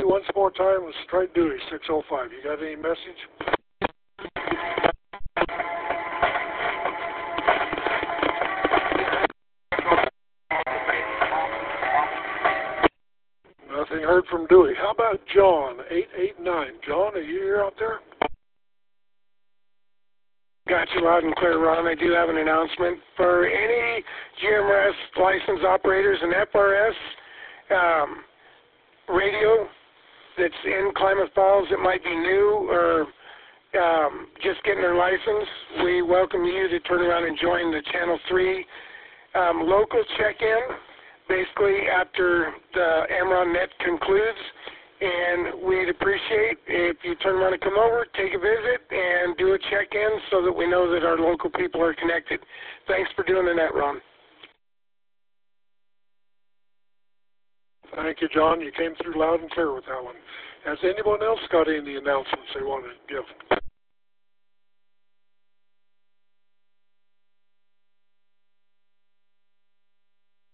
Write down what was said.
once more time with Strike Duty 605. You got any message? Nothing heard from Dewey. How about John, 889? John, are you here out there? Got you loud and clear, Ron. I do have an announcement. For any GMRS license operators and FRS radio that's in Klamath Falls that might be new or just getting their license, we welcome you to turn around and join the Channel 3 local check-in, basically after the Amron Net concludes. And we'd appreciate if you turn around and come over, take a visit, and do a check-in so that we know that our local people are connected. Thanks for doing the net, Ron. Thank you, John. You came through loud and clear with that one. Has anyone else got any announcements they want to give?